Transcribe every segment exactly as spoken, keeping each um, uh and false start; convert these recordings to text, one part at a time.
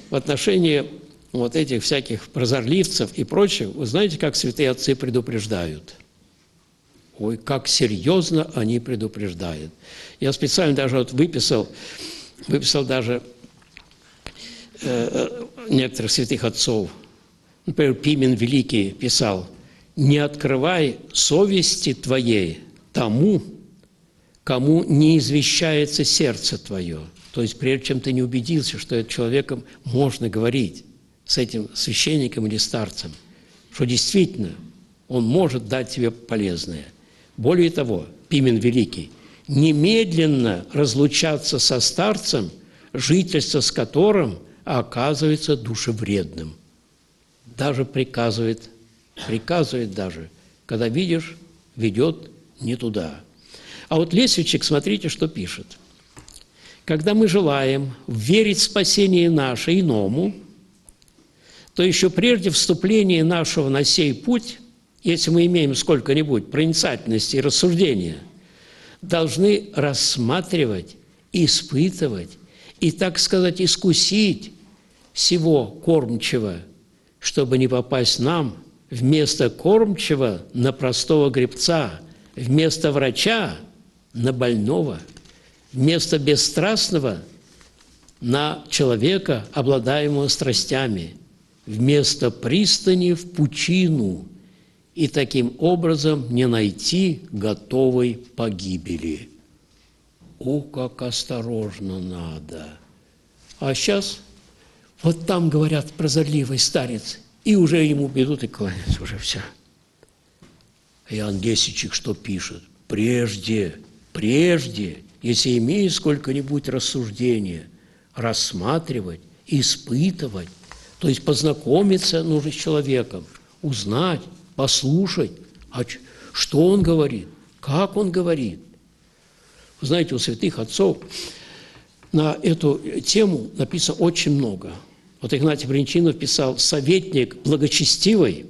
в отношении вот этих всяких прозорливцев и прочего, вы знаете, как святые отцы предупреждают? Ой, как серьезно они предупреждают. Я специально даже вот выписал, выписал даже э, некоторых святых отцов. Например, Пимен Великий писал: «Не открывай совести твоей тому, кому не извещается сердце твое». То есть, прежде чем ты не убедился, что это человеком можно говорить, с этим священником или старцем, что действительно он может дать тебе полезное. Более того, Пимен Великий: немедленно разлучаться со старцем, жительство с которым оказывается душевредным. Даже приказывает, приказывает даже, когда видишь, ведет не туда. А вот Лесвичек, смотрите, что пишет. Когда мы желаем верить в спасение наше иному, то еще прежде вступления нашего на сей путь, если мы имеем сколько-нибудь проницательности и рассуждения, должны рассматривать, испытывать и, так сказать, искусить сего кормчего, чтобы не попасть нам вместо кормчего на простого гребца, вместо врача на больного, вместо бесстрастного на человека, обладаемого страстями, вместо пристани в пучину, и таким образом не найти готовой погибели. О, как осторожно надо! А сейчас вот там, говорят, прозорливый старец, и уже ему бедут и кланяются, уже все. Иоанн Гесичек что пишет? Прежде, прежде, если имеешь сколько-нибудь рассуждения, рассматривать, испытывать, то есть познакомиться нужно с человеком, узнать, послушать, а что он говорит, как он говорит. Вы знаете, у святых отцов на эту тему написано очень много. Вот Игнатий Бринчинов писал: «Советник благочестивый,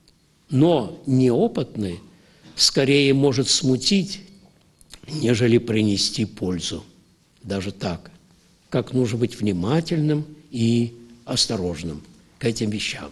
но неопытный, скорее может смутить, нежели принести пользу». Даже так, как нужно быть внимательным и осторожным к этим вещам.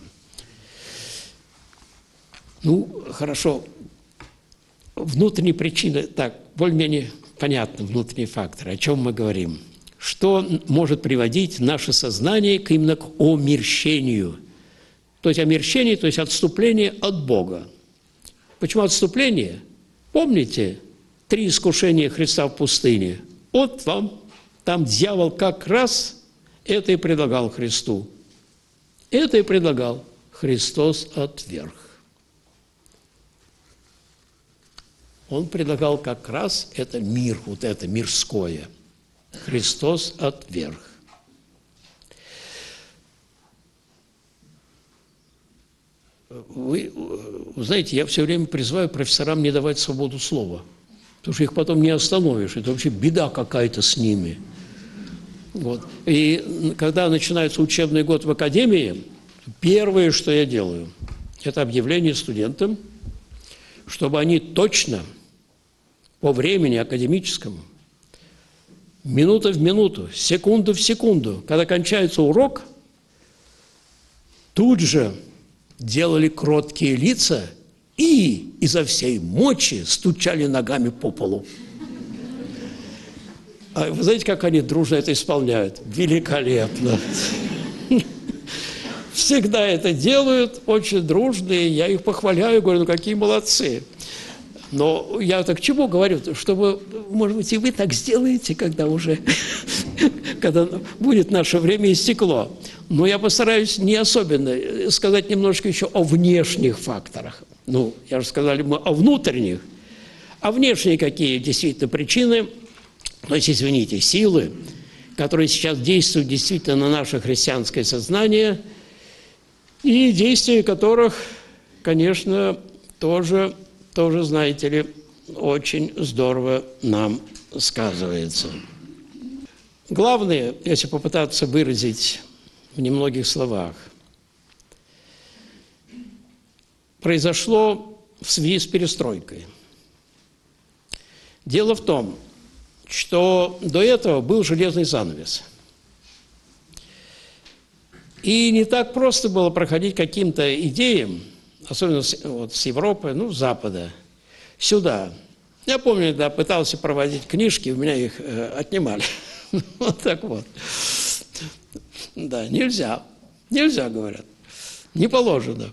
Ну, хорошо. Внутренние причины, так, более-менее понятны внутренние факторы. О чем мы говорим? Что может приводить наше сознание к именно к омерщению? То есть омерщение, то есть отступление от Бога. Почему отступление? Помните три искушения Христа в пустыне? Вот вам, там дьявол как раз это и предлагал Христу. Это и предлагал. Христос отверг. Он предлагал как раз это мир, вот это мирское. Христос отверг. Вы, вы знаете, я все время призываю профессорам не давать свободу слова, потому что их потом не остановишь. Это вообще беда какая-то с ними. Вот. И когда начинается учебный год в академии, первое, что я делаю, это объявление студентам, чтобы они точно по времени академическому, минута в минуту, секунду в секунду, когда кончается урок, тут же делали кроткие лица и изо всей мочи стучали ногами по полу. А вы знаете, как они дружно это исполняют? Великолепно! Всегда это делают, очень дружные, я их похваляю, говорю, ну какие молодцы. Но я так к чему говорю? Чтобы, может быть, и вы так сделаете, когда уже, когда будет наше время истекло. Но я постараюсь не особенно сказать немножко еще о внешних факторах. Ну, я же сказали мы о внутренних. А внешние какие действительно причины, то есть, извините, силы, которые сейчас действуют действительно на наше христианское сознание, и действия которых, конечно, тоже, тоже, знаете ли, очень здорово нам сказывается. Главное, если попытаться выразить в немногих словах, произошло в связи с перестройкой. Дело в том, что до этого был железный занавес. И не так просто было проходить каким-то идеям, особенно с, вот, с Европы, ну, с Запада, сюда. Я помню, когда пытался проводить книжки, у меня их э, отнимали. Вот так вот. Да, нельзя. Нельзя, говорят. Не положено.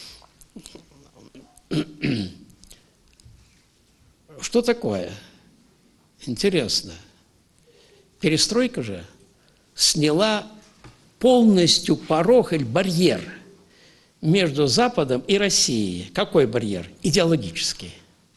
Что такое? Интересно. Перестройка же сняла полностью порог или барьер между Западом и Россией. Какой барьер? Идеологический.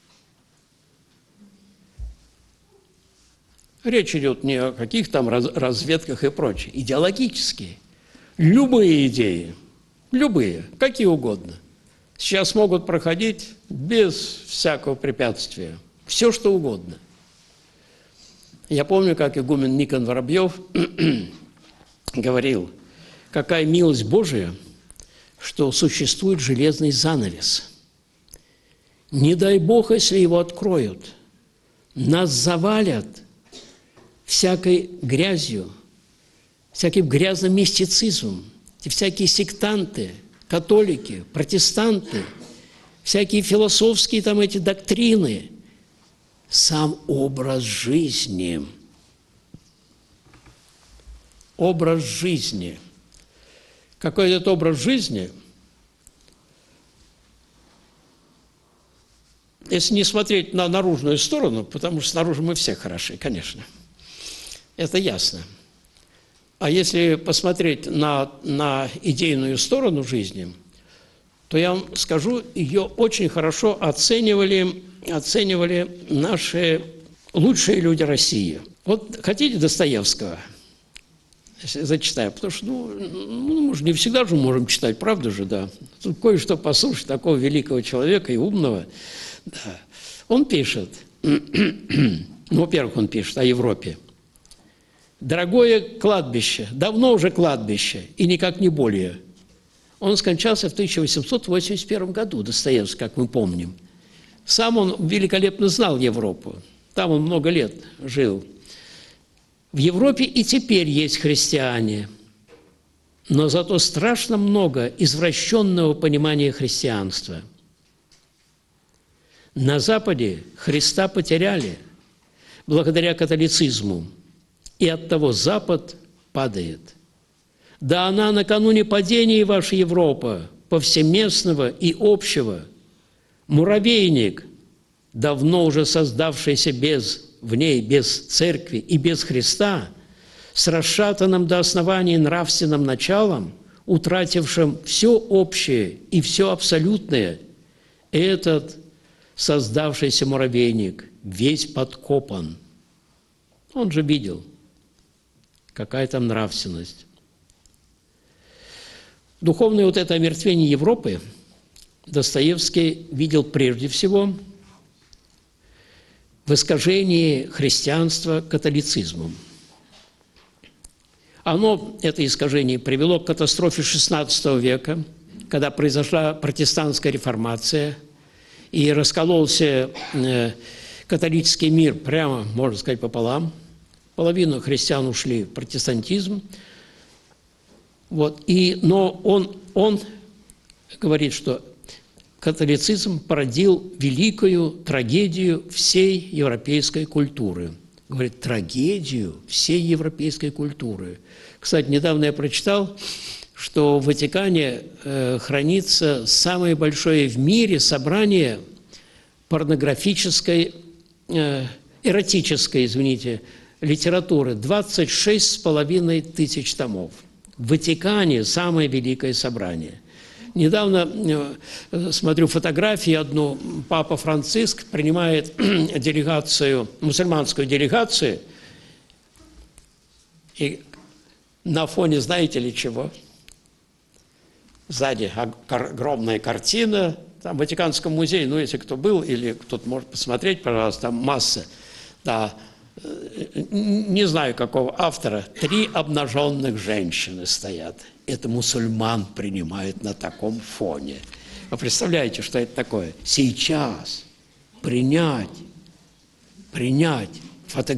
Речь идет не о каких там разведках и прочее. Идеологические. Любые идеи, любые, какие угодно, сейчас могут проходить без всякого препятствия. Все, что угодно. Я помню, как игумен Никон Воробьев говорил, какая милость Божия, что существует железный занавес. Не дай Бог, если его откроют, нас завалят всякой грязью, всяким грязным мистицизмом, всякие сектанты, католики, протестанты, всякие философские там эти доктрины, сам образ жизни. Образ жизни. Какой этот образ жизни? Если не смотреть на наружную сторону, потому что снаружи мы все хороши, конечно, это ясно. А если посмотреть на, на идейную сторону жизни, то я вам скажу, ее очень хорошо оценивали, оценивали наши лучшие люди России. Вот хотите Достоевского? Если зачитаю, потому что, ну, ну, мы же не всегда же можем читать, правда же, да. Тут кое-что послушать такого великого человека и умного. Да. Он пишет, ну, во-первых, он пишет о Европе. Дорогое кладбище, давно уже кладбище, и никак не более. Он скончался в тысяча восемьсот восемьдесят первом году, Достоевский, как мы помним. Сам он великолепно знал Европу. Там он много лет жил. В Европе и теперь есть христиане, но зато страшно много извращенного понимания христианства. На Западе Христа потеряли благодаря католицизму, и оттого Запад падает. Да она накануне падения, ваша Европа, повсеместного и общего, муравейник, давно уже создавшийся без, в ней без церкви и без Христа, с расшатанным до основания нравственным началом, утратившим все общее и все абсолютное, этот создавшийся муравейник весь подкопан. Он же видел, какая там нравственность. Духовное вот это омертвение Европы Достоевский видел прежде всего в искажении христианства католицизмом. Оно, это искажение, привело к катастрофе шестнадцатого века, когда произошла протестантская реформация, и раскололся католический мир прямо, можно сказать, пополам. Половина христиан ушли в протестантизм. Вот. И, но он, он говорит, что католицизм породил великую трагедию всей европейской культуры. Говорит, трагедию всей европейской культуры. Кстати, недавно я прочитал, что в Ватикане э, хранится самое большое в мире собрание порнографической, э, эротической, извините, литературы. двадцать шесть с половиной тысяч томов. В Ватикане самое великое собрание. Недавно э, смотрю фотографии одну, папа Франциск принимает делегацию, мусульманскую делегацию, и на фоне, знаете ли, чего? Сзади огромная картина, там в Ватиканском музее, ну, если кто был, или кто-то может посмотреть, пожалуйста, там масса, да, не знаю какого автора, три обнаженных женщины стоят. Это мусульман принимают на таком фоне. Вы представляете, что это такое? Сейчас принять, принять,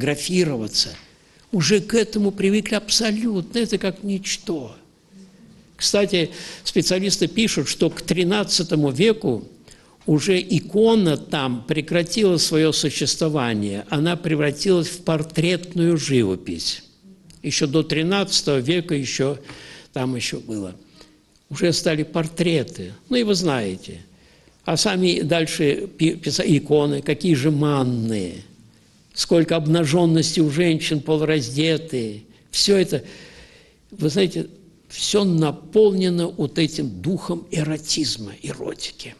фотографироваться, уже к этому привыкли абсолютно, это как ничто. Кстати, специалисты пишут, что к тринадцатому веку уже икона там прекратила свое существование, она превратилась в портретную живопись. Еще до тринадцатого века еще там еще было. Уже стали портреты, ну и вы знаете. А сами дальше писали иконы, какие же манные, сколько обнаженности у женщин, полураздетые. Все это, вы знаете, все наполнено вот этим духом эротизма, эротики.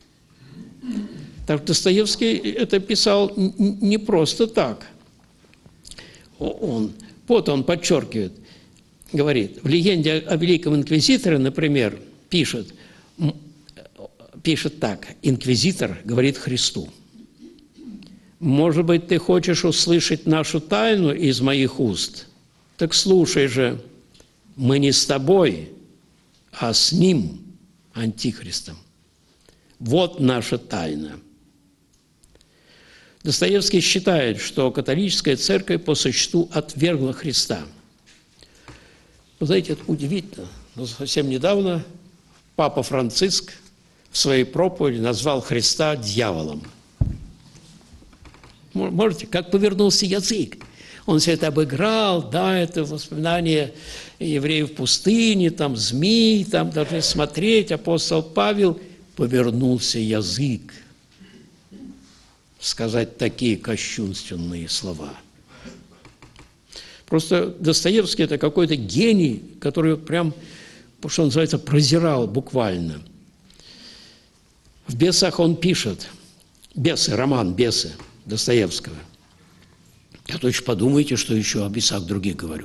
Так Достоевский это писал не просто так. Он, вот он подчеркивает, говорит, в «Легенде о Великом Инквизиторе», например, пишет, пишет так, инквизитор говорит Христу: «Может быть, ты хочешь услышать нашу тайну из моих уст? Так слушай же, мы не с тобой, а с ним, Антихристом. Вот наша тайна». Достоевский считает, что католическая церковь по существу отвергла Христа. Вы знаете, это удивительно, но совсем недавно Папа Франциск в своей проповеди назвал Христа дьяволом. Можете, как повернулся язык. Он все это обыграл, да, это воспоминания евреев в пустыне, там змей, там должны смотреть, апостол Павел, повернулся язык сказать такие кощунственные слова. Просто Достоевский – это какой-то гений, который прям, что называется, прозирал буквально. В «Бесах» он пишет, «Бесы», роман «Бесы» Достоевского. А то еще подумайте, что еще о бесах других говорю.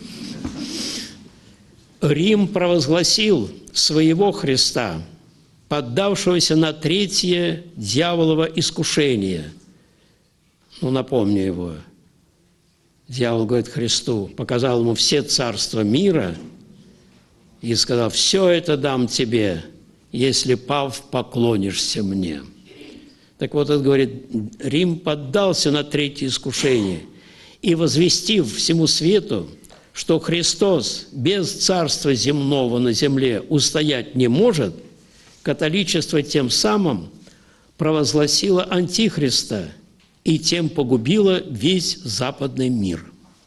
Рим провозгласил своего Христа, поддавшегося на третье дьяволово искушение. Ну, напомню его. Дьявол говорит Христу, показал ему все царства мира и сказал: «Все это дам тебе, если, пав, поклонишься мне». Так вот, он говорит, Рим поддался на третье искушение и, возвестив всему свету, что Христос без царства земного на земле устоять не может, католичество тем самым провозгласило Антихриста и тем погубило весь западный мир.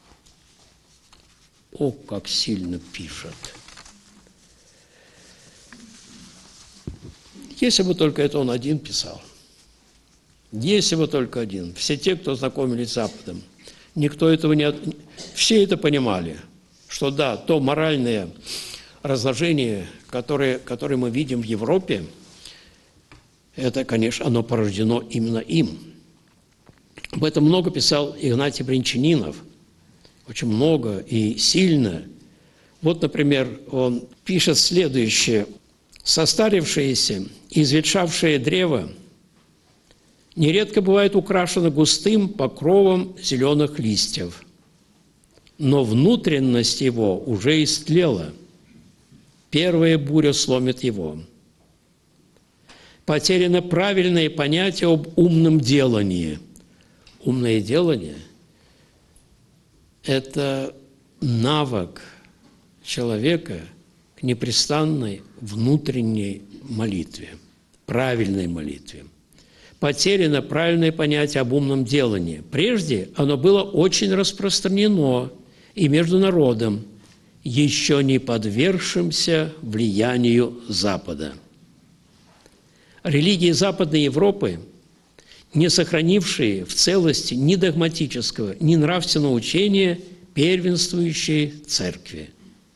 О, как сильно пишет! Если бы только это он один писал. Если бы только один. Все те, кто знакомились с Западом. Никто этого не... Все это понимали, что да, то моральное разложение, которое, которое мы видим в Европе, это, конечно, оно порождено именно им. Об этом много писал Игнатий Брянчанинов. Очень много и сильно. Вот, например, он пишет следующее. «Состарившееся и изветшавшее древо нередко бывает украшено густым покровом зеленых листьев, но внутренность его уже истлела. Первая буря сломит его. Потеряно правильное понятие об умном делании». Умное делание – это навык человека к непрестанной внутренней молитве, правильной молитве. Потеряно правильное понятие об умном делании. Прежде оно было очень распространено и между народом, еще не подвергшимся влиянию Запада. Религии Западной Европы, не сохранившие в целости ни догматического, ни нравственного учения первенствующей церкви.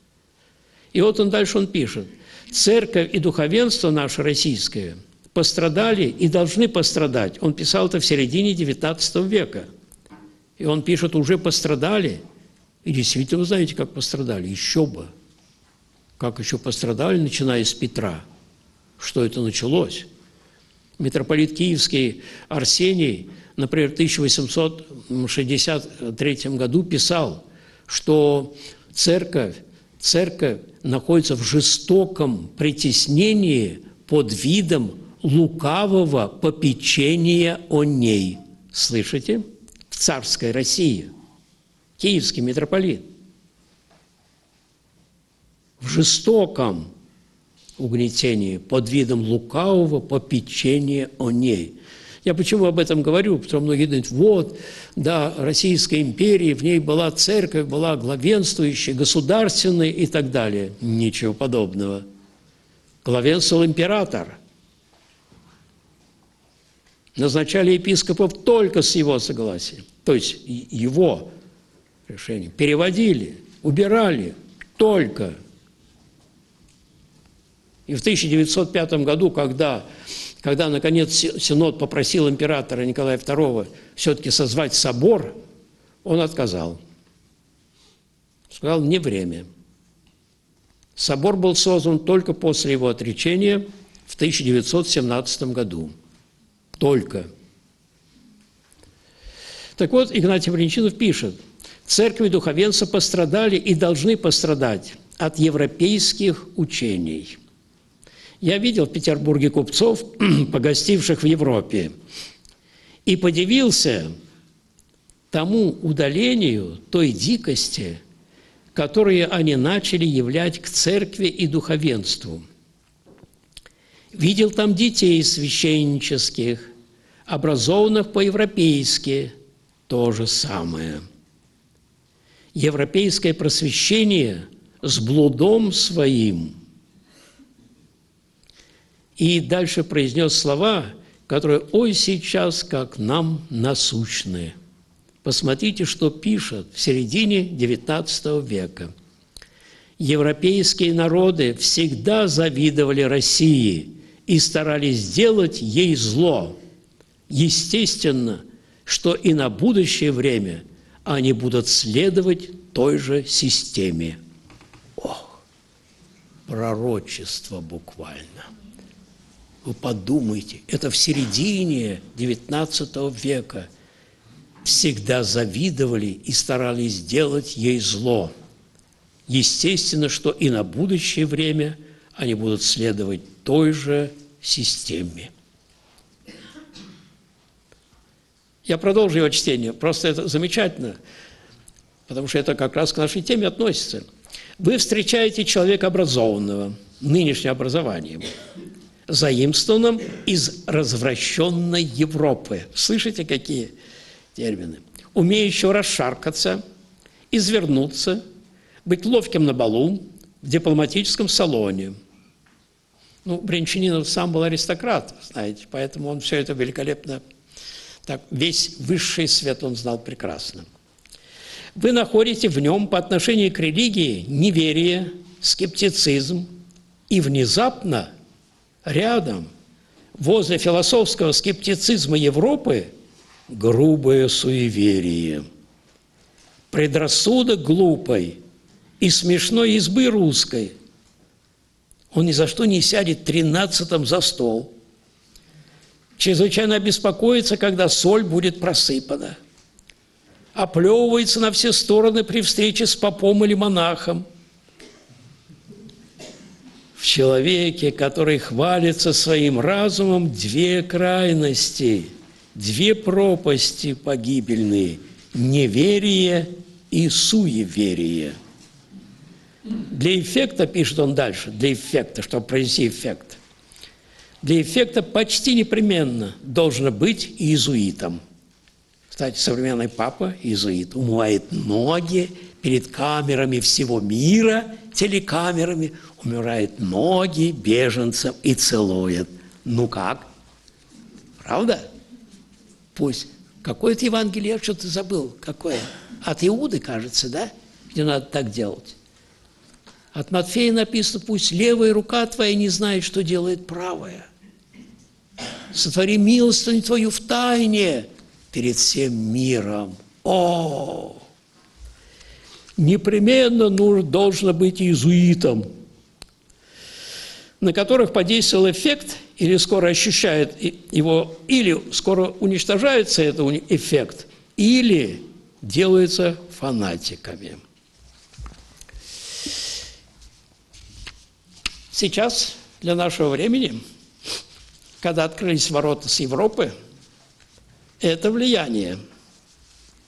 И вот он дальше он пишет. «Церковь и духовенство наше российское пострадали и должны пострадать». Он писал это в середине девятнадцатого века. И он пишет, уже пострадали. И действительно, вы знаете, как пострадали. Еще бы. Как еще пострадали, начиная с Петра. Что это началось? Митрополит Киевский Арсений, например, в тысяча восемьсот шестьдесят третьем году писал, что церковь, церковь находится в жестоком притеснении под видом лукавого попечения о ней. Слышите? В царской России. Киевский митрополит. в жестоком угнетении под видом лукавого попечения о ней. Я почему об этом говорю? Потому что многие думают, вот, да, Российская империя, в ней была церковь, была главенствующая, государственная и так далее. Ничего подобного. Главенствовал император. Назначали епископов только с его согласия. То есть его решение. Переводили, убирали только. И в тысяча девятьсот пятом году, когда, когда наконец Синод попросил императора Николая второго все-таки созвать собор, он отказал. Сказал, не время. Собор был создан только после его отречения в тысяча девятьсот семнадцатом году. Только. Так вот, Игнатий Бринчинов пишет, церковь и духовенство пострадали и должны пострадать от европейских учений. Я видел в Петербурге купцов, погостивших в Европе, и подивился тому удалению, той дикости, которые они начали являть к церкви и духовенству. Видел там детей священнических, образованных по-европейски, то же самое. Европейское просвещение с блудом своим. И дальше произнес слова, которые «Ой, сейчас как нам насущны». Посмотрите, что пишет в середине девятнадцатого века. Европейские народы всегда завидовали России и старались сделать ей зло. Естественно, что и на будущее время они будут следовать той же системе. Ох, пророчество буквально. Вы подумайте, это в середине девятнадцатого века всегда завидовали и старались сделать ей зло. Естественно, что и на будущее время они будут следовать той же системе. Я продолжу его чтение, просто это замечательно, потому что это как раз к нашей теме относится. Вы встречаете человека образованного, нынешнее образование, заимствованным из развращенной Европы. Слышите, какие термины? Умеющего расшаркаться, извернуться, быть ловким на балу, в дипломатическом салоне. Ну, Бринчанинов сам был аристократ, знаете, поэтому он все это великолепно, так, весь высший свет он знал прекрасно. Вы находите в нем по отношению к религии неверие, скептицизм и внезапно рядом, возле философского скептицизма Европы, грубое суеверие, предрассудок глупой и смешной избы русской. Он ни за что не сядет тринадцатым за стол. Чрезвычайно обеспокоится, когда соль будет просыпана. Оплевывается на все стороны при встрече с попом или монахом. В человеке, который хвалится своим разумом, две крайности, две пропасти погибельные – неверие и суеверие. Для эффекта, пишет он дальше, для эффекта, чтобы произвести эффект, для эффекта почти непременно должно быть иезуитом. Кстати, современный папа – иезуит, умывает ноги перед камерами всего мира, телекамерами, умирает ноги беженцам и целует. Ну как? Правда? Пусть. Какое-то Евангелие, я что-то забыл. Какое? От Иуды, кажется, да? Где надо так делать. От Матфея написано, пусть левая рука твоя не знает, что делает правая. Сотвори милостыню твою в тайне перед всем миром. О! Непременно нужно, должно быть иезуитом, на которых подействовал эффект, или скоро ощущает его, или скоро уничтожается этот эффект, или делается фанатиками. Сейчас, для нашего времени, когда открылись ворота с Европы, это влияние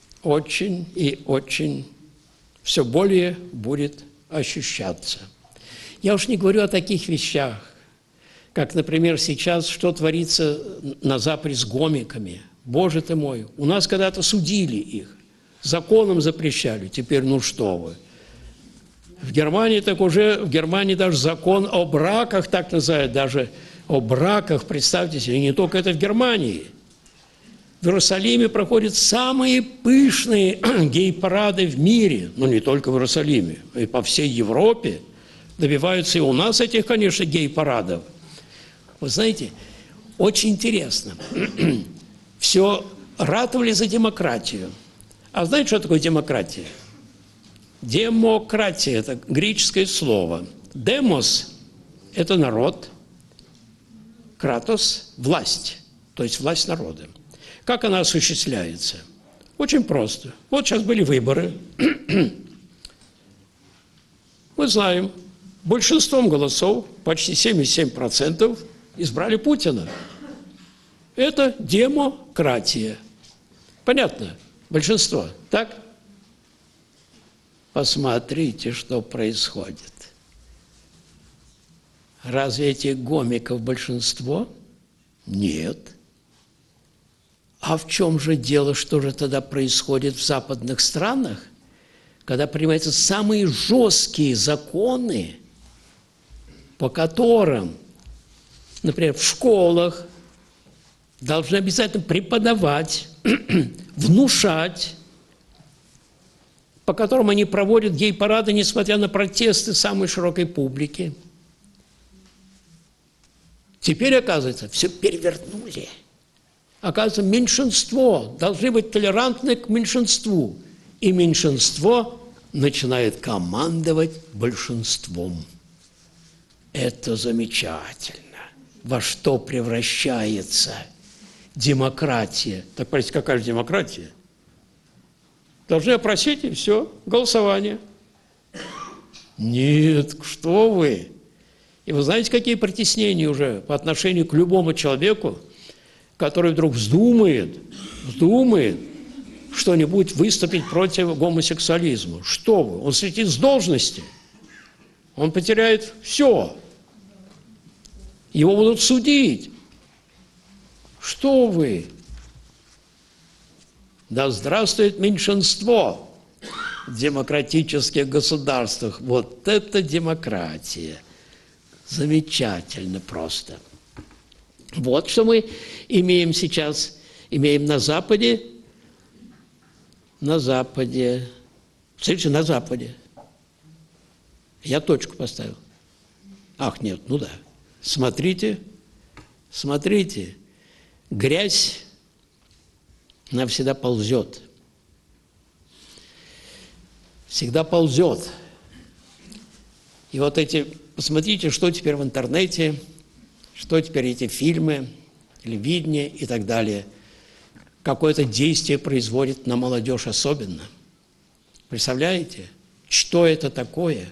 очень и очень все более будет ощущаться. Я уж не говорю о таких вещах, как, например, сейчас, что творится на Западе с гомиками. Боже ты мой, у нас когда-то судили их, законом запрещали, теперь ну что вы. В Германии так уже, в Германии даже закон о браках, так называют, даже о браках, представьте себе, и не только это в Германии. В Иерусалиме проходят самые пышные гей-парады в мире, но не только в Иерусалиме, и по всей Европе. Добиваются и у нас этих, конечно, гей-парадов. Вы знаете, очень интересно. Все ратовали за демократию. А знаете, что такое демократия? Демократия – это греческое слово. Демос – это народ, кратос – власть, то есть власть народа. Как она осуществляется? Очень просто. Вот сейчас были выборы. Мы знаем, большинством голосов, почти семьдесят семь процентов, избрали Путина. Это демократия. Понятно? Большинство. Так? Посмотрите, что происходит. Разве этих гомиков большинство? Нет. А в чем же дело, что же тогда происходит в западных странах, когда принимаются самые жесткие законы, по которым, например, в школах должны обязательно преподавать, внушать, по которым они проводят гей-парады, несмотря на протесты самой широкой публики. Теперь, оказывается, все перевернули. Оказывается, меньшинство должны быть толерантны к меньшинству. И меньшинство начинает командовать большинством. Это замечательно. Во что превращается демократия? Так, понимаете, какая же демократия? Должны опросить, и все, голосование. Нет, что вы? И вы знаете, какие притеснения уже по отношению к любому человеку, который вдруг вздумает, вздумает что-нибудь выступить против гомосексуализма. Что вы? Он слетит с должности. Он потеряет все. Его будут судить. Что вы? Да здравствует меньшинство в демократических государствах. Вот это демократия. Замечательно просто. Вот что мы имеем сейчас. Имеем на Западе. На Западе. Смотрите, на Западе. Я точку поставил. Ах, нет, ну да. Смотрите, смотрите. Грязь навсегда ползет. Всегда ползет. И вот эти, посмотрите, что теперь в интернете, что теперь эти фильмы, телевидение и так далее. Какое-то действие производит на молодежь особенно. Представляете, что это такое?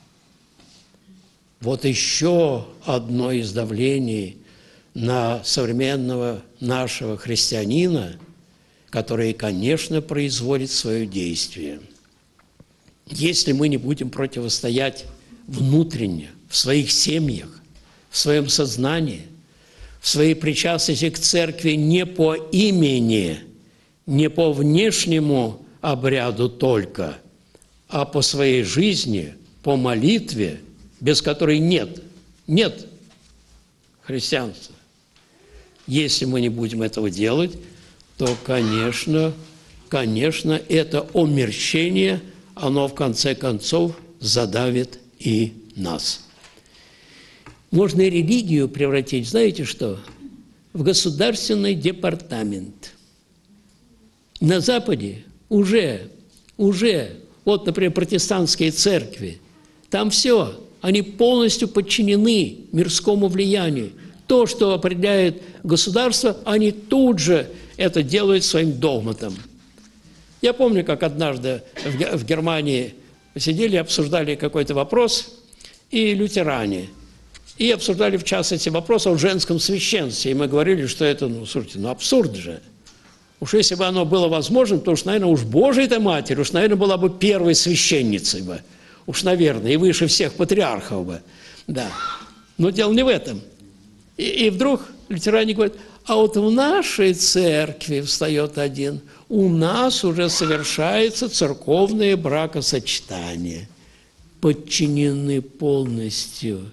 Вот еще одно из давлений на современного нашего христианина, который, конечно, производит свое действие. Если мы не будем противостоять внутренне, в своих семьях, в своем сознании, в своей причастности к церкви не по имени, не по внешнему обряду только, а по своей жизни, по молитве, без которой нет, нет христианства. Если мы не будем этого делать, то, конечно, конечно, это омерщение, оно в конце концов задавит и нас. Можно и религию превратить, знаете что, в государственный департамент. На Западе уже, уже, вот, например, протестантские церкви, там все, они полностью подчинены мирскому влиянию. То, что определяет государство, они тут же это делают своим догматом. Я помню, как однажды в Германии сидели, обсуждали какой-то вопрос, и лютеране, и обсуждали, в частности, вопрос о женском священстве. И мы говорили, что это, ну, слушайте, ну, абсурд же. Уж если бы оно было возможно, то уж, наверное, уж Божия-то Матерь, уж, наверное, была бы первой священницей бы. Уж, наверное, и выше всех патриархов бы. Да. Но дело не в этом. И, и вдруг лютеране говорят, а вот в нашей церкви встает один, у нас уже совершается церковное бракосочетание. Подчинены полностью.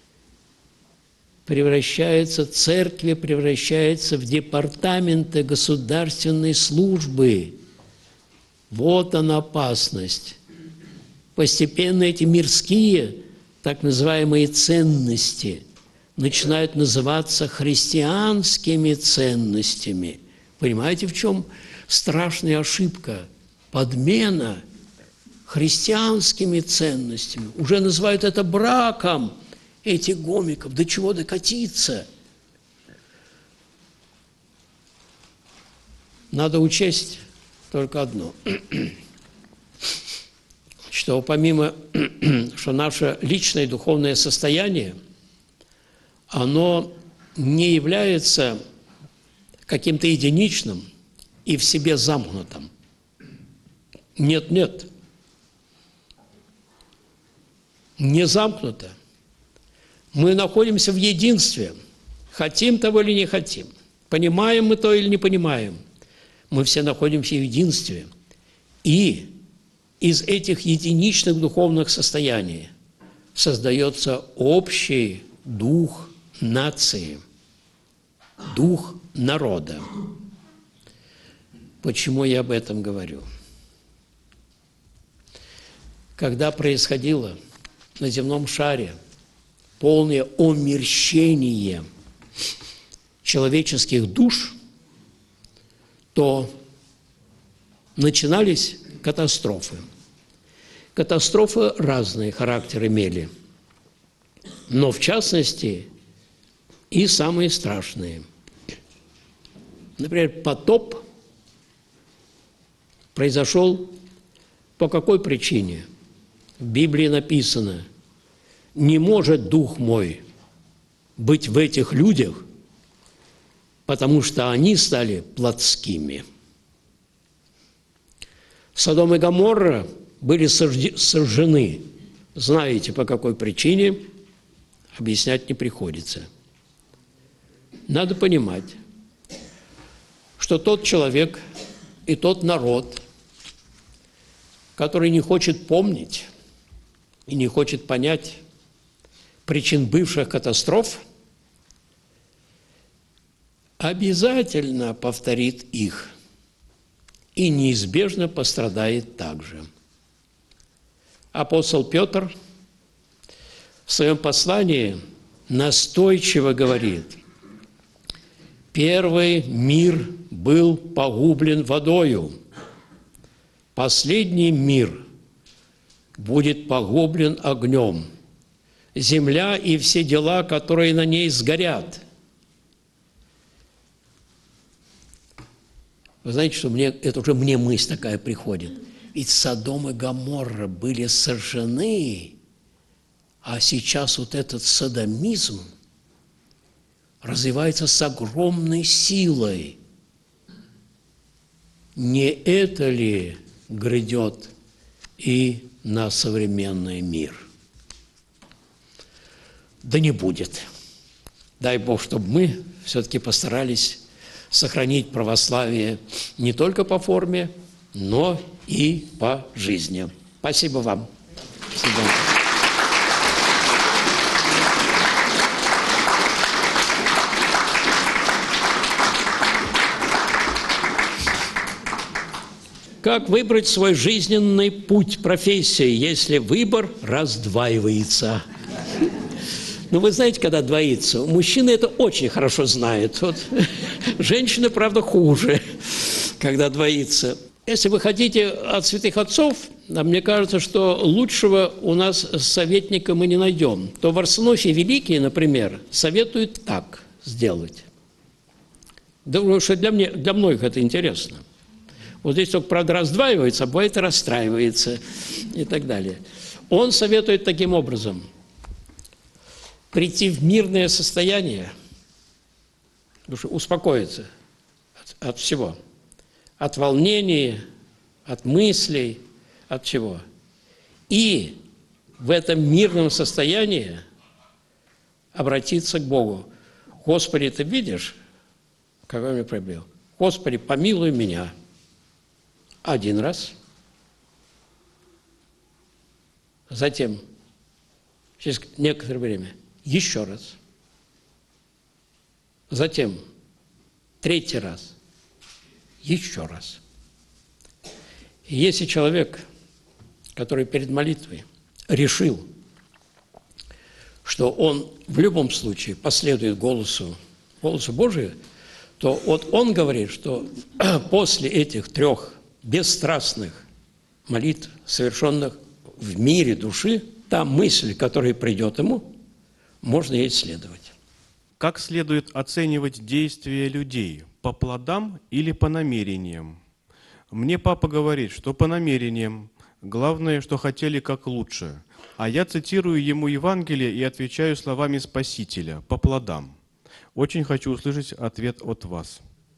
Превращается, церкви превращается в департаменты государственной службы. Вот она опасность. Постепенно эти мирские, так называемые ценности, начинают называться христианскими ценностями. Понимаете, в чем страшная ошибка? Подмена христианскими ценностями. Уже называют это браком этих гомиков. До чего докатиться? Надо учесть только одно, что помимо, что наше личное духовное состояние, оно не является каким-то единичным и в себе замкнутым. Нет, нет. Не замкнуто. Мы находимся в единстве. Хотим того или не хотим. Понимаем мы то или не понимаем. Мы все находимся в единстве. И из этих единичных духовных состояний создается общий дух нации, дух народа. Почему я об этом говорю? Когда происходило на земном шаре полное омерщение человеческих душ, то начинались катастрофы. Катастрофы разные характер имели, но в частности и самые страшные. Например, потоп произошел по какой причине? В Библии написано: «Не может дух мой быть в этих людях, потому что они стали плотскими». Содом и Гоморра были сожжены. Знаете, по какой причине? Объяснять не приходится. Надо понимать, что тот человек и тот народ, который не хочет помнить и не хочет понять причин бывших катастроф, обязательно повторит их и неизбежно пострадает также. Апостол Петр в своем послании настойчиво говорит: «Первый мир был погублен водою, последний мир будет погублен огнем, земля и все дела, которые на ней сгорят». Вы знаете, что мне, это уже мне мысль такая приходит. Ведь Содом и Гоморра были сожжены, а сейчас вот этот содомизм развивается с огромной силой. Не это ли грядет и на современный мир? Да не будет. Дай Бог, чтобы мы все-таки постарались сохранить православие не только по форме, но и по жизни. Спасибо вам. Спасибо. Как выбрать свой жизненный путь профессии, если выбор раздваивается? Ну, вы знаете, когда двоится, мужчины это очень хорошо знают. Вот. Женщины, правда, хуже, когда двоится. Если вы хотите от святых отцов, мне кажется, что лучшего у нас советника мы не найдем. То Варсонофий Великий, например, советует так сделать. Думаю, что для, мне, для многих это интересно. Вот здесь только, правда, раздваивается, а бывает и расстраивается и так далее. Он советует таким образом: прийти в мирное состояние, успокоиться от, от всего, от волнений, от мыслей, от чего. И в этом мирном состоянии обратиться к Богу. Господи, ты видишь, какой у меня проблема? Господи, помилуй меня. Один раз. Затем, через некоторое время, еще раз. Затем, третий раз. Еще раз. И если человек, который перед молитвой решил, что он в любом случае последует голосу, голосу Божию, то вот он говорит, что после этих трех бесстрастных молитв, совершенных в мире души, та мысль, которая придет ему, можно ей следовать. Как следует оценивать действия людей? По плодам или по намерениям? Мне папа говорит, что по намерениям. Главное, что хотели как лучше. А я цитирую ему Евангелие и отвечаю словами Спасителя, по плодам. Очень хочу услышать ответ от вас.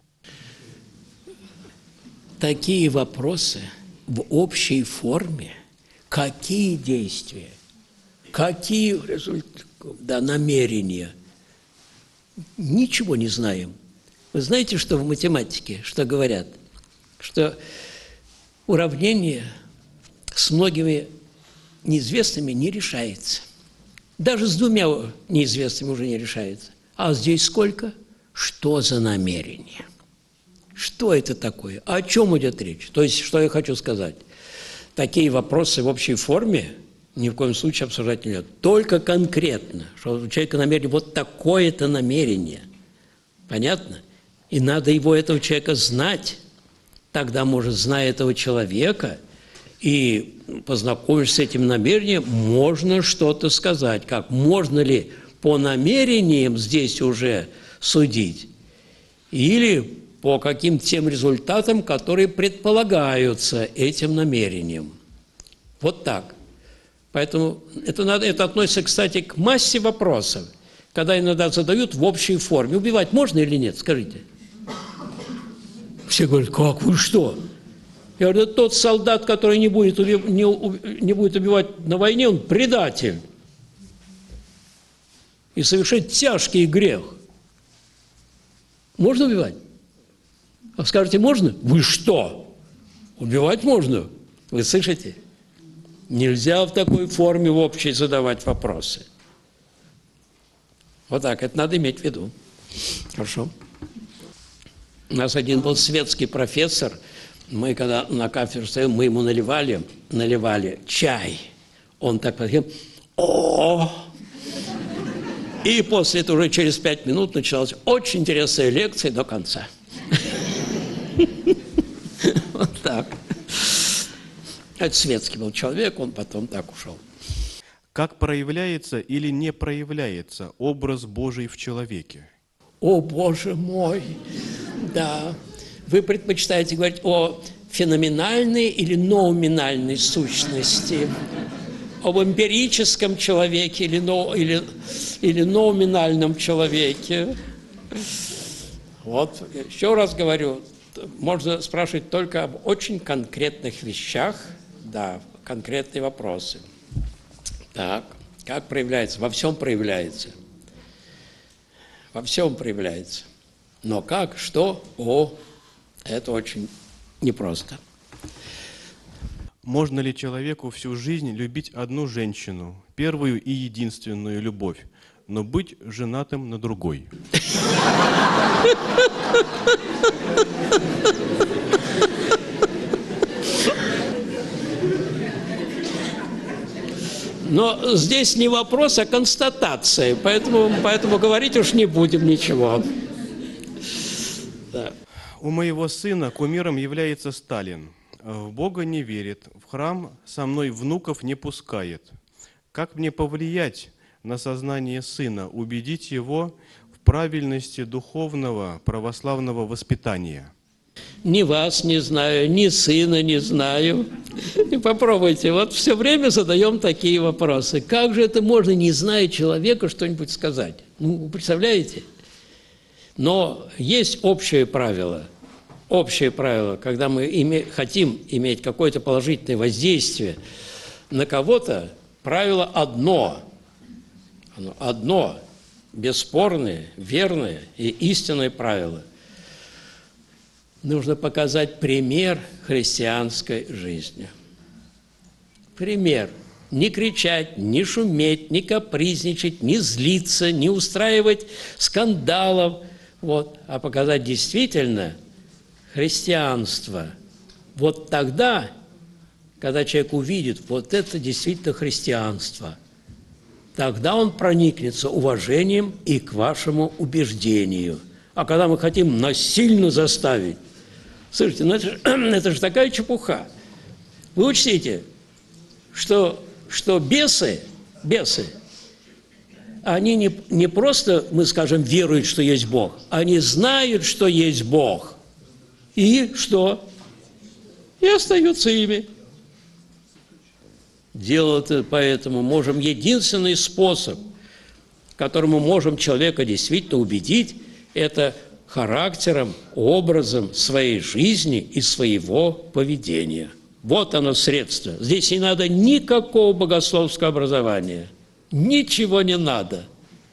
Такие вопросы в общей форме. Какие действия? Какие результаты? Да, намерения? Ничего не знаем. Вы знаете, что в математике, что говорят? Что уравнение с многими неизвестными не решается. Даже с двумя неизвестными уже не решается. А здесь сколько? Что за намерение? Что это такое? О чем идет речь? То есть, что я хочу сказать? Такие вопросы в общей форме ни в коем случае обсуждать нельзя. Только конкретно, что у человека намерение, вот такое-то намерение. Понятно? И надо его, этого человека, знать. Тогда, может, зная этого человека и познакомившись с этим намерением, можно что-то сказать. Как? Можно ли по намерениям здесь уже судить? Или по каким-то тем результатам, которые предполагаются этим намерением? Вот так. Поэтому это, надо, это относится, кстати, к массе вопросов, когда иногда задают в общей форме. Убивать можно или нет? Скажите. Все говорят, как вы что? Я говорю, тот солдат, который не будет, убив... не, не будет убивать на войне, он предатель. И совершает тяжкий грех. Можно убивать? А скажете, можно? Вы что? Убивать можно? Вы слышите? Нельзя в такой форме в общей задавать вопросы. Вот так, это надо иметь в виду. Хорошо. У нас один был светский профессор, мы когда на кафедре стоим, мы ему наливали, наливали чай. Он так подходил, о! И после этого уже через пять минут началась очень интересная лекция до конца. Вот так. Это светский был человек, он потом так ушел. Как проявляется или не проявляется образ Божий в человеке? О, Боже мой! Да. Вы предпочитаете говорить о феноменальной или ноуминальной сущности? Об эмпирическом человеке или, но, или, или ноуминальном человеке? Вот, еще раз говорю, можно спрашивать только об очень конкретных вещах, да, конкретные вопросы. Так, как проявляется? Во всем проявляется. Во всем проявляется. Но как, что, о, это очень непросто. Можно ли человеку всю жизнь любить одну женщину, первую и единственную любовь, но быть женатым на другой? Но здесь не вопрос, а констатация, поэтому, поэтому говорить уж не будем ничего. Да. У моего сына кумиром является Сталин. В Бога не верит, в храм со мной внуков не пускает. Как мне повлиять на сознание сына, убедить его в правильности духовного православного воспитания? Ни вас не знаю, ни сына не знаю. И попробуйте, вот все время задаем такие вопросы. Как же это можно, не зная человека, что-нибудь сказать? Ну, вы представляете? Но есть общее правило. Общее правило, когда мы име, хотим иметь какое-то положительное воздействие на кого-то, правило одно. Оно одно. бесспорные, верные и истинные правила. Нужно показать пример христианской жизни. Пример. Не кричать, не шуметь, не капризничать, не злиться, не устраивать скандалов, вот, а показать действительно христианство. Вот тогда, когда человек увидит, вот это действительно христианство, тогда он проникнется уважением и к вашему убеждению. А когда мы хотим насильно заставить, слушайте, ну это же, это же такая чепуха. Вы учтите, что, что бесы, бесы, они не, не просто, мы скажем, веруют, что есть Бог, они знают, что есть Бог. И что? И остаются ими. Делать поэтому можем единственный способ, которым мы можем человека действительно убедить, это характером, образом своей жизни и своего поведения. Вот оно средство. Здесь не надо никакого богословского образования. Ничего не надо.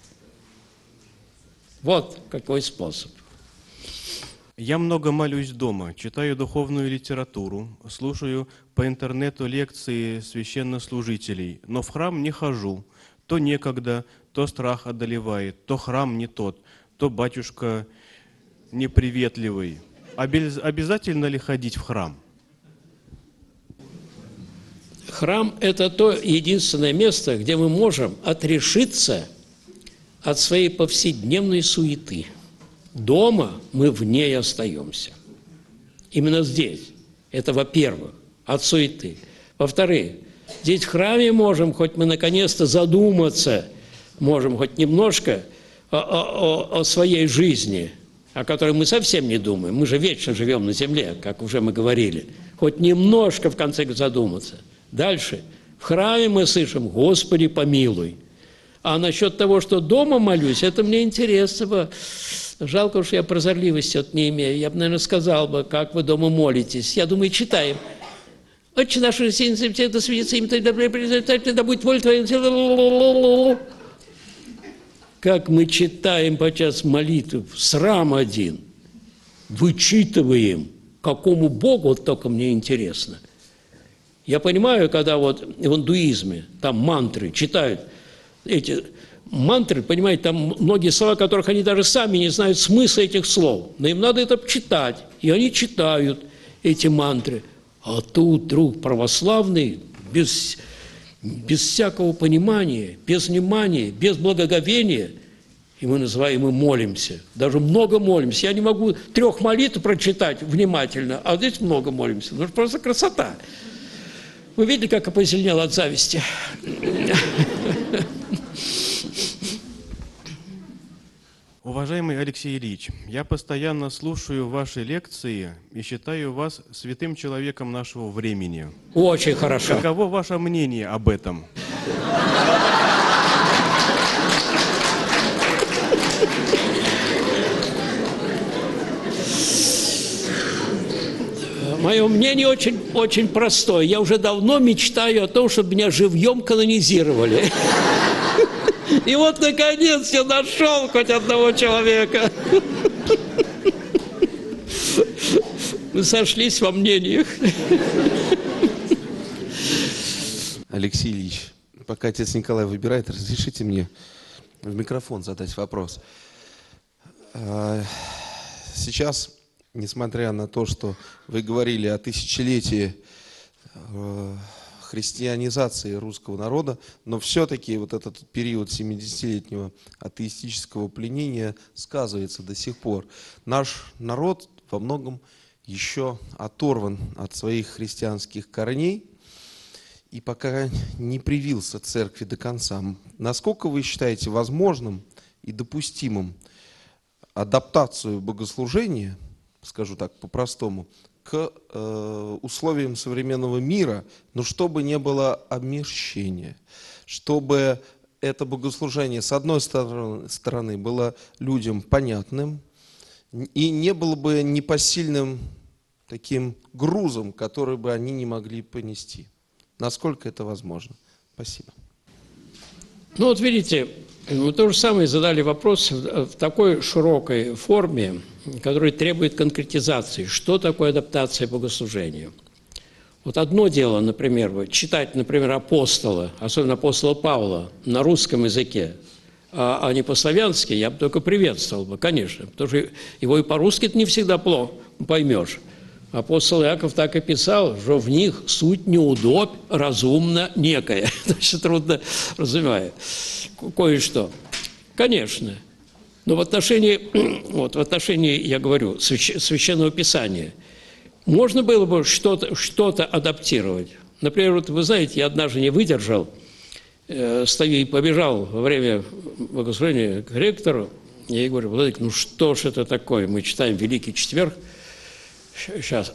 Вот какой способ. Я много молюсь дома, читаю духовную литературу, слушаю по интернету лекции священнослужителей, но в храм не хожу. То некогда, то страх одолевает, то храм не тот, то батюшка неприветливый. Обязательно ли ходить в храм? Храм – это то единственное место, где мы можем отрешиться от своей повседневной суеты. Дома мы в ней остаемся. Именно здесь. Это, во-первых, от суеты. Во-вторых, здесь в храме можем, хоть мы наконец-то задуматься, можем хоть немножко о, о, о своей жизни, о которой мы совсем не думаем. Мы же вечно живем на земле, как уже мы говорили. Хоть немножко, в конце концов, задуматься. Дальше. В храме мы слышим «Господи, помилуй». А насчет того, что дома молюсь, это мне интересно бы. Жалко, что я прозорливости вот не имею. Я бы, наверное, сказал бы, как вы дома молитесь. Я думаю, читаем. «Отче наш, это святится им, да будет воля твоя». Как мы читаем подчас молитву, срам один, вычитываем, какому Богу, вот только мне интересно. Я понимаю, когда вот в индуизме там мантры читают, эти мантры, понимаете, там многие слова, которых они даже сами не знают смысла этих слов, но им надо это читать, и они читают эти мантры. А тут друг православный, без, без всякого понимания, без внимания, без благоговения, и мы называем, и молимся, даже много молимся. Я не могу трех молитв прочитать внимательно, а здесь много молимся. Ну, просто красота. Вы видели, как я позеленел от зависти? Уважаемый Алексей Ильич, я постоянно слушаю ваши лекции и считаю вас святым человеком нашего времени. Очень хорошо. Каково ваше мнение об этом? Мое мнение очень, очень простое. Я уже давно мечтаю о том, чтобы меня живьем канонизировали. И вот, наконец, я нашел хоть одного человека. Мы сошлись во мнениях. Алексей Ильич, пока отец Николай выбирает, разрешите мне в микрофон задать вопрос. Сейчас, несмотря на то, что вы говорили о тысячелетии христианизации русского народа, но все-таки вот этот период семидесятилетнего атеистического пленения сказывается до сих пор. Наш народ во многом еще оторван от своих христианских корней и пока не привился церкви до конца. Насколько вы считаете возможным и допустимым адаптацию богослужения, скажу так по-простому, к э, условиям современного мира, но чтобы не было обмерщения, чтобы это богослужение, с одной стороны, было людям понятным и не было бы непосильным таким грузом, который бы они не могли понести. Насколько это возможно? Спасибо. Ну вот видите, мы то же самое задали вопрос в такой широкой форме, которая требует конкретизации. Что такое адаптация богослужению? Вот одно дело, например, читать, например, апостола, особенно апостола Павла, на русском языке, а, а не по-славянски, я бы только приветствовал бы, конечно, потому что его и по-русски не всегда плохо поймешь. Апостол Иаков так и писал, что в них суть неудобь, разумно некая. Значит, трудно разумея кое-что. Конечно. Но в отношении, вот, в отношении, я говорю, Священного Писания, можно было бы что-то что-то адаптировать. Например, вот вы знаете, я однажды не выдержал, э, стою и побежал во время богослужения к ректору, я ей говорю: Владыка, ну что ж это такое? Мы читаем Великий Четверг, сейчас,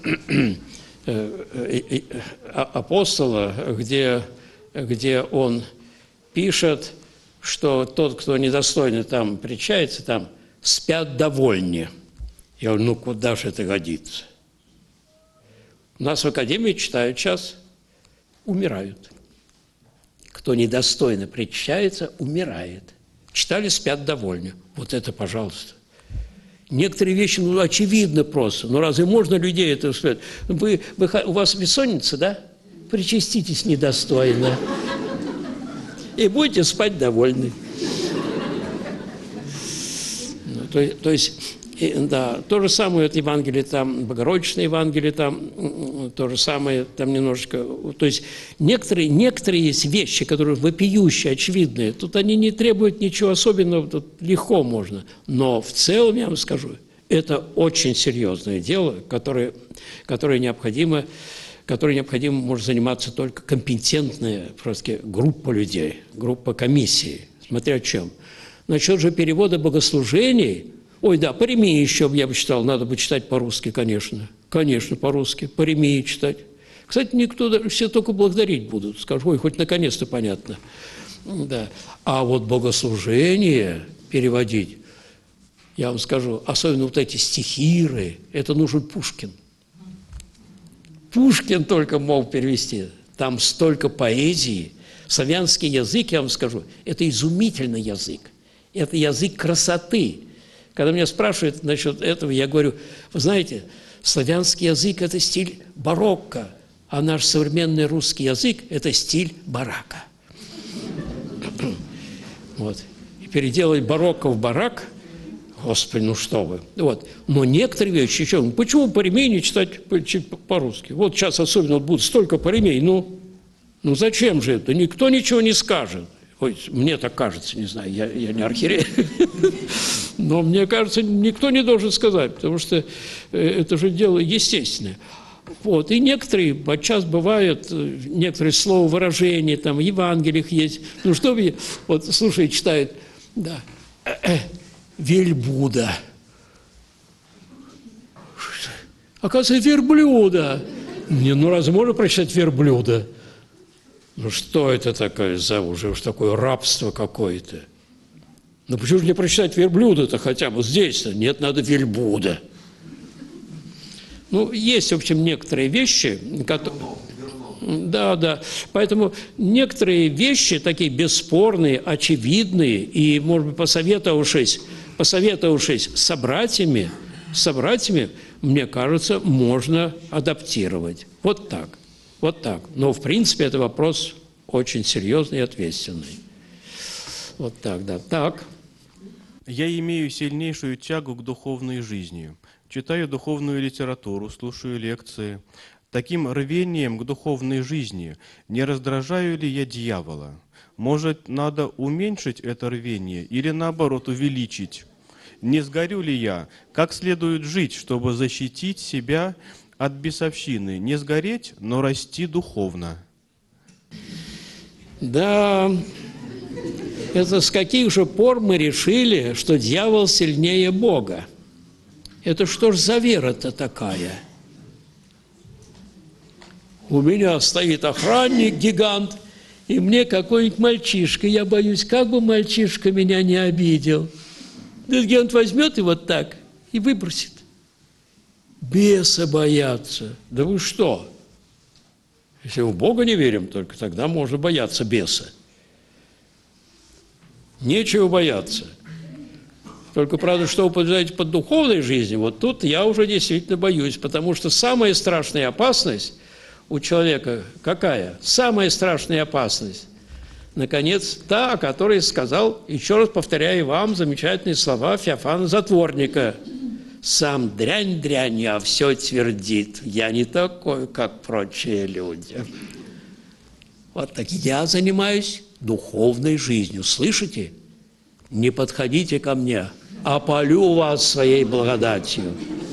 апостола, где, где он пишет, что тот, кто недостойно там причается, там спят довольны. Я говорю, ну куда же это годится? У нас в академии читают час, умирают. Кто недостойно причащается, умирает. Читали, спят довольны. Вот это, пожалуйста. Некоторые вещи, ну, очевидно просто. Но разве можно людей это сказать? Вы, вы, у вас бессонница, да? Причаститесь недостойно. И будете спать довольны. Ну, то, то есть, и, да, то же самое от Евангелия, там, Богородичное Евангелие, там, то же самое, там немножечко, то есть, некоторые, некоторые есть вещи, которые вопиющие, очевидные, тут они не требуют ничего особенного, тут легко можно, но в целом, я вам скажу, это очень серьезное дело, которое, которое необходимо, которое необходимо может заниматься только компетентная просто группа людей, группа комиссии, смотря о чем. Насчет же перевода богослужений, ой, да, Паремии еще я бы читал, надо бы читать по-русски, конечно. Конечно, по-русски, Паремии читать. Кстати, никто, все только благодарить будут, скажут, ой, хоть наконец-то понятно. Да. А вот богослужение переводить, я вам скажу, особенно вот эти стихиры, это нужен Пушкин. Пушкин только мог перевести. Там столько поэзии. Славянский язык, я вам скажу, это изумительный язык. Это язык красоты. Когда меня спрашивают насчет этого, я говорю, вы знаете, славянский язык – это стиль барокко, а наш современный русский язык – это стиль барака. Вот. И переделать барокко в барак, господи, ну что вы. Вот. Но некоторые вещи еще, ну, почему Паремей не читать по-русски? Вот сейчас особенно вот будут столько Паремей, ну, ну зачем же это? Никто ничего не скажет. Ой, мне так кажется, не знаю, я, я не архиерей. Но мне кажется, никто не должен сказать, потому что это же дело естественное. Вот. И некоторые, подчас бывают, некоторые слова, выражения, там в Евангелиях есть. Ну что мне, вот слушай, читают, да, вельбуда. Оказывается, верблюда. Не, ну разве можно прочитать верблюда? Ну что это такое за уже уж такое рабство какое-то? Ну почему же не прочитать верблюда-то хотя бы здесь-то? Нет, надо вельбуда. Ну, есть, в общем, некоторые вещи, которые... Да, да. Поэтому некоторые вещи такие бесспорные, очевидные, и, может быть, посоветовавшись, посоветовавшись с собратьями, с собратьями, мне кажется, можно адаптировать. Вот так. Вот так. Но, в принципе, это вопрос очень серьезный и ответственный. Вот так, да. Так. Я имею сильнейшую тягу к духовной жизни. Читаю духовную литературу, слушаю лекции. Таким рвением к духовной жизни не раздражаю ли я дьявола? Может, надо уменьшить это рвение или, наоборот, увеличить? Не сгорю ли я? Как следует жить, чтобы защитить себя от бесовщины? Не сгореть, но расти духовно. Да, это с каких же пор мы решили, что дьявол сильнее Бога? Это что ж за вера-то такая? У меня стоит охранник, гигант, и мне какой-нибудь мальчишка. Я боюсь, как бы мальчишка меня не обидел. Этот гигант возьмет и вот так, и выбросит. Беса боятся. Да вы что? Если в Бога не верим только, тогда можно бояться беса. Нечего бояться. Только, правда, что вы подразумеваете под духовной жизнью, вот тут я уже действительно боюсь, потому что самая страшная опасность у человека какая? Самая страшная опасность, наконец, та, о которой сказал, еще раз повторяю вам, замечательные слова Феофана Затворника. «Сам дрянь дрянью, а все твердит. Я не такой, как прочие люди». Вот так я занимаюсь духовной жизнью. Слышите? Не подходите ко мне, опалю вас своей благодатью.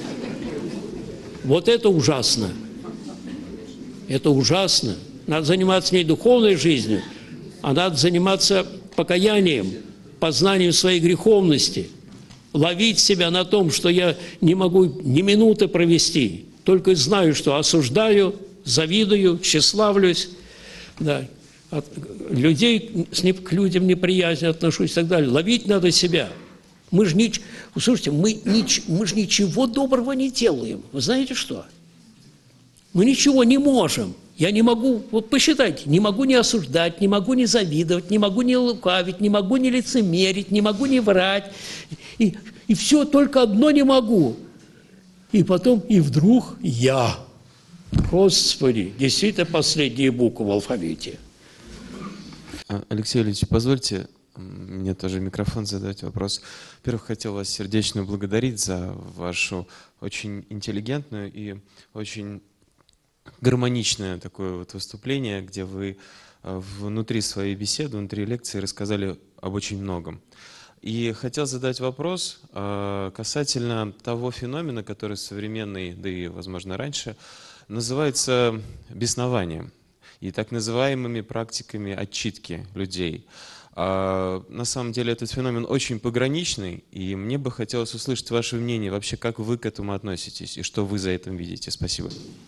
Вот это ужасно. Это ужасно. Надо заниматься не духовной жизнью, а надо заниматься покаянием, познанием своей греховности, ловить себя на том, что я не могу ни минуты провести, только знаю, что осуждаю, завидую, тщеславлюсь, да, от людей, к людям неприязнь отношусь и так далее. Ловить надо себя. Мы же нич... Слушайте, мы, нич... мы же ничего доброго не делаем. Вы знаете что? Мы ничего не можем. Я не могу, вот посчитайте, не могу не осуждать, не могу не завидовать, не могу не лукавить, не могу не лицемерить, не могу не врать. И, и все, только одно не могу. И потом, и вдруг я. Господи, действительно последняя буква в алфавите. Алексей Ильич, позвольте мне тоже микрофон задать вопрос. Во-первых, хотел вас сердечно благодарить за вашу очень интеллигентную и очень гармоничное такое вот выступление, где вы внутри своей беседы, внутри лекции рассказали об очень многом. И хотел задать вопрос касательно того феномена, который современный, да и, возможно, раньше, называется беснованием и так называемыми практиками отчитки людей. А на самом деле этот феномен очень пограничный, и мне бы хотелось услышать ваше мнение, вообще как вы к этому относитесь и что вы за этим видите. Спасибо.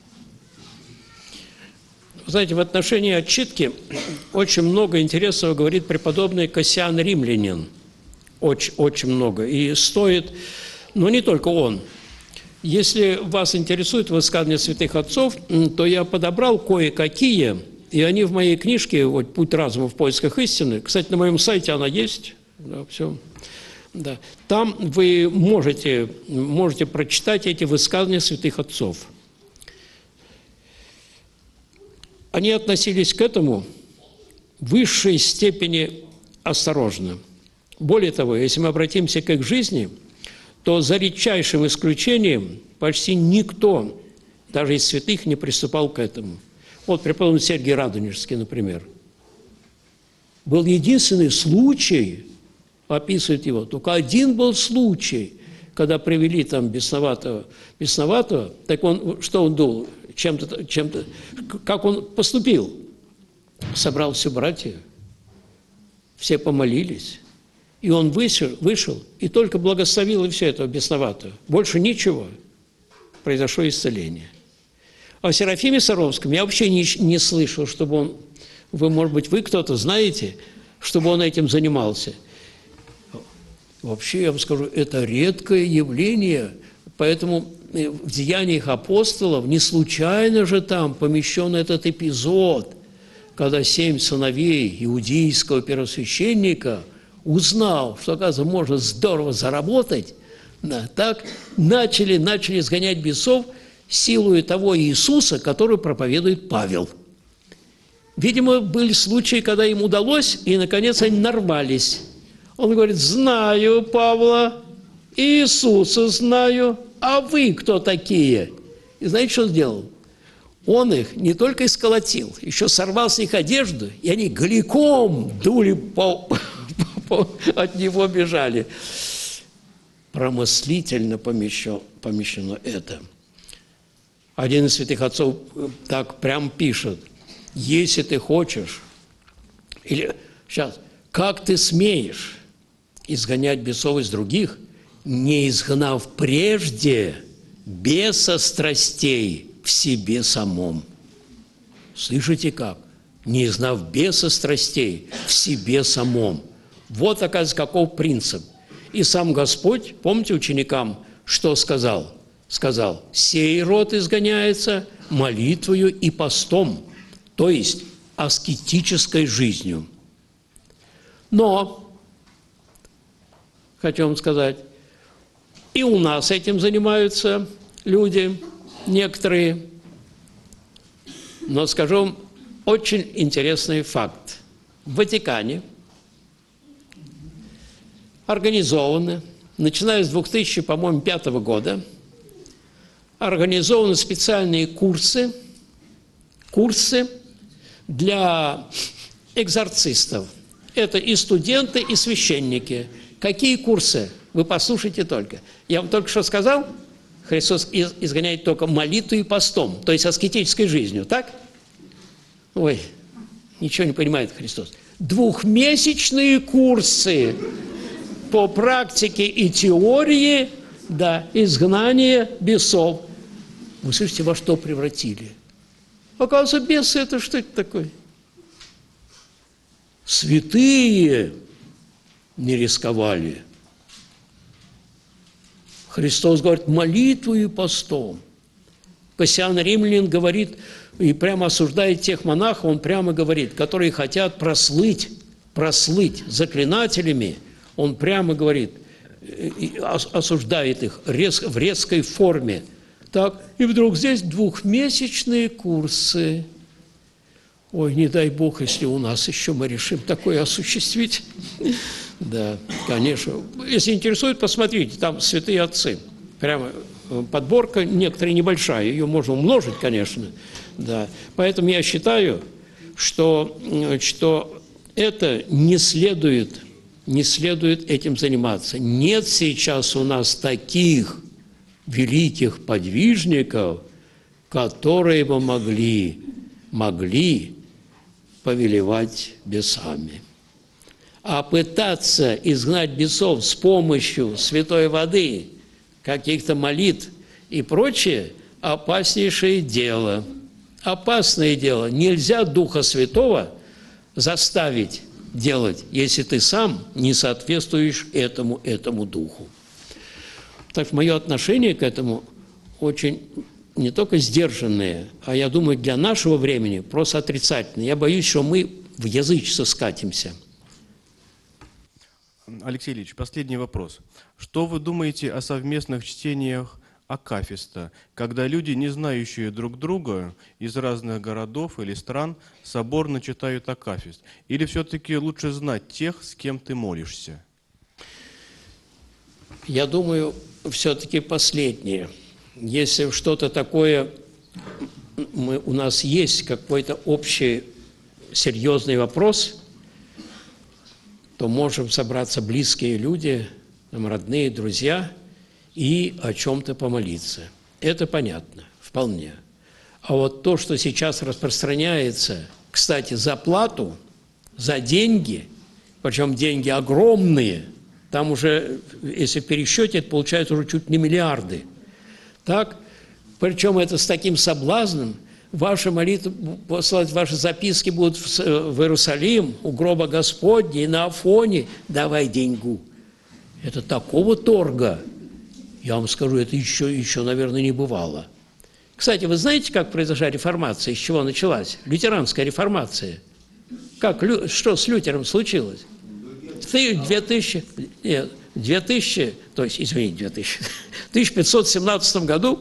Знаете, в отношении отчитки очень много интересного говорит преподобный Кассиан Римлянин. Очень, очень много. И стоит, но не только он. Если вас интересует высказывание святых отцов, то я подобрал кое-какие, и они в моей книжке вот, «Путь разума в поисках истины». Кстати, на моем сайте она есть. Да, все. Да. Там вы можете, можете прочитать эти высказывания святых отцов. Они относились к этому в высшей степени осторожно. Более того, если мы обратимся к их жизни, то за редчайшим исключением почти никто, даже из святых, не приступал к этому. Вот преподобный Сергий Радонежский, например. Был единственный случай, описывает его, только один был случай, когда привели там бесноватого, бесноватого, так он, что он думал, чем-то, чем-то, как он поступил? Собрал все братья, все помолились, и он вышел, вышел и только благословил и все этого бесноватого. Больше ничего. Произошло исцеление. О Серафиме Саровском я вообще не, не слышал, чтобы он, вы, может быть, вы кто-то знаете, чтобы он этим занимался. Вообще, я вам скажу, это редкое явление, поэтому в Деяниях апостолов не случайно же там помещен этот эпизод, когда семь сыновей иудейского первосвященника, узнал, что, оказывается, можно здорово заработать, да, так начали, начали сгонять бесов силою того Иисуса, который проповедует Павел. Видимо, были случаи, когда им удалось, и, наконец, они нарвались. Он говорит: знаю Павла, Иисуса знаю, а вы кто такие? И знаете, что сделал? Он их не только исколотил, еще сорвал с них одежду, и они голиком дули по, по, от него бежали. Промыслительно помещено, помещено это. Один из святых отцов так прям пишет: если ты хочешь, или сейчас, как ты смеешь изгонять бесов из других, не изгнав прежде беса страстей в себе самом. Слышите как? Не изгнав беса страстей в себе самом. Вот, оказывается, каков принцип. И сам Господь, помните ученикам, что сказал? Сказал: сей род изгоняется молитвою и постом, то есть аскетической жизнью. Но хочу вам сказать. И у нас этим занимаются люди, некоторые. Но скажу вам очень интересный факт. В Ватикане организованы, начиная с две тысячи пятого года, организованы специальные курсы, курсы для экзорцистов. Это и студенты, и священники. Какие курсы? Вы послушайте только. Я вам только что сказал, Христос изгоняет только молитвой и постом, то есть аскетической жизнью, так? Ой, ничего не понимает Христос. Двухмесячные курсы по практике и теории, да, изгнания бесов. Вы слышите, во что превратили? Оказывается, бесы – это что это такое? Святые не рисковали. Христос говорит, молитвой и постом. Кассиан Римлянин говорит, и прямо осуждает тех монахов, он прямо говорит, которые хотят прослыть, прослыть заклинателями, он прямо говорит, осуждает их в резкой форме. Так, и вдруг здесь двухмесячные курсы. Ой, не дай Бог, если у нас еще мы решим такое осуществить. Да, конечно. Если интересует, посмотрите, там святые отцы. Прямо подборка, некоторая небольшая, ее можно умножить, конечно. Да. Поэтому я считаю, что, что это не следует, не следует этим заниматься. Нет сейчас у нас таких великих подвижников, которые бы могли, могли повелевать бесами. А пытаться изгнать бесов с помощью святой воды, каких-то молитв и прочее, опаснейшее дело. Опасное дело. Нельзя Духа Святого заставить делать, если ты сам не соответствуешь этому, этому Духу. Так что мое отношение к этому очень не только сдержанное, а я думаю, для нашего времени просто отрицательное. Я боюсь, что мы в язычество скатимся. Алексей Ильич, последний вопрос. Что вы думаете о совместных чтениях акафиста, когда люди, не знающие друг друга, из разных городов или стран, соборно читают акафист? Или все-таки лучше знать тех, с кем ты молишься? Я думаю, все-таки последнее. Если что-то такое, мы, у нас есть какой-то общий серьезный вопрос, то можем собраться близкие люди, там, родные, друзья, и о чем-то помолиться. Это понятно, вполне. А вот то, что сейчас распространяется, кстати, за плату, за деньги, причем деньги огромные, там уже, если в пересчете, это получается уже чуть не миллиарды. Так? Причем это с таким соблазном. Ваши молитвы, послать ваши записки будут в Иерусалим, у гроба Господня и на Афоне. Давай деньгу. Это такого торга, я вам скажу, это еще, еще, наверное, не бывало. Кстати, вы знаете, как произошла реформация, из чего началась? Лютеранская реформация. Как, что с Лютером случилось? В две тысячи, нет, две тысячи, то есть, извините, две тысячи, в тысяча пятьсот семнадцатом году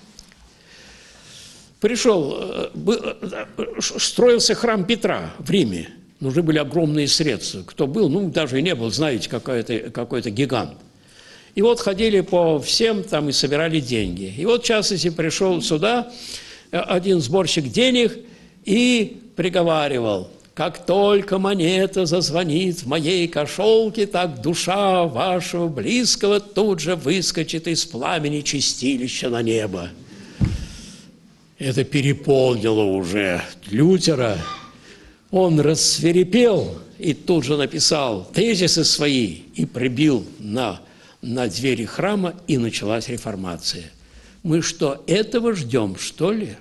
пришел, строился храм Петра в Риме. Нужны были огромные средства. Кто был, ну, даже и не был, знаете, какой-то какой-то гигант. И вот ходили по всем там и собирали деньги. И вот, в частности, пришел сюда один сборщик денег и приговаривал: как только монета зазвонит в моей кошелке, так душа вашего близкого тут же выскочит из пламени чистилища на небо. Это переполнило уже Лютера. Он рассвирепел и тут же написал тезисы свои и прибил на, на двери храма, и началась реформация. Мы что, этого ждем, что ли?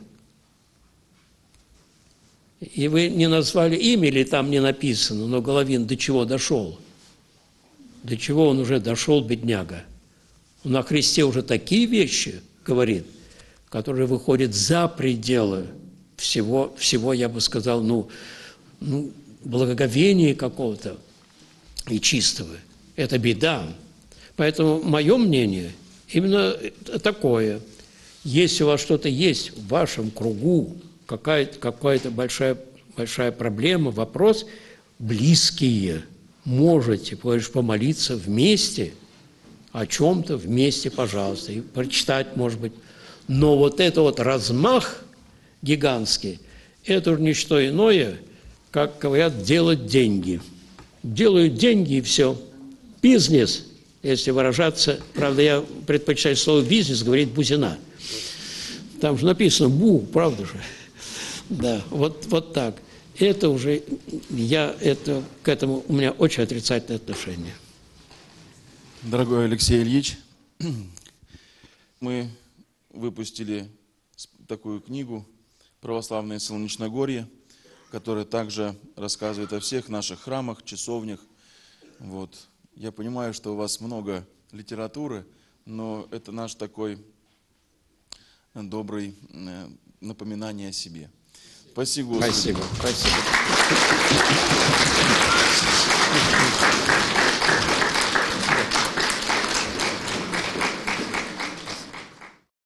И вы не назвали имя, или там не написано, но Головин до чего дошел? До чего он уже дошел, бедняга? Он о Христе уже такие вещи говорит, которые выходят за пределы всего, всего, я бы сказал, ну, ну, благоговения какого-то и чистого. Это беда. Поэтому мое мнение именно такое. Если у вас что-то есть в вашем кругу, какая-то какая большая, большая проблема, вопрос, близкие, можете помолиться вместе, о чем-то вместе, пожалуйста, и прочитать, может быть. Но вот это вот размах гигантский, это уже не что иное, как говорят, делать деньги. Делают деньги и все. Бизнес, если выражаться, правда, я предпочитаю слово бизнес, говорит Бузина. Там же написано «бу», правда же? Да, вот, вот так. Это уже, я, это, к этому у меня очень отрицательное отношение. Дорогой Алексей Ильич, мы выпустили такую книгу «Православное Солнечногорье», которая также рассказывает о всех наших храмах, часовнях. Вот. Я понимаю, что у вас много литературы, но это наш такой добрый напоминание о себе. Спасибо, Господи. Спасибо. Спасибо.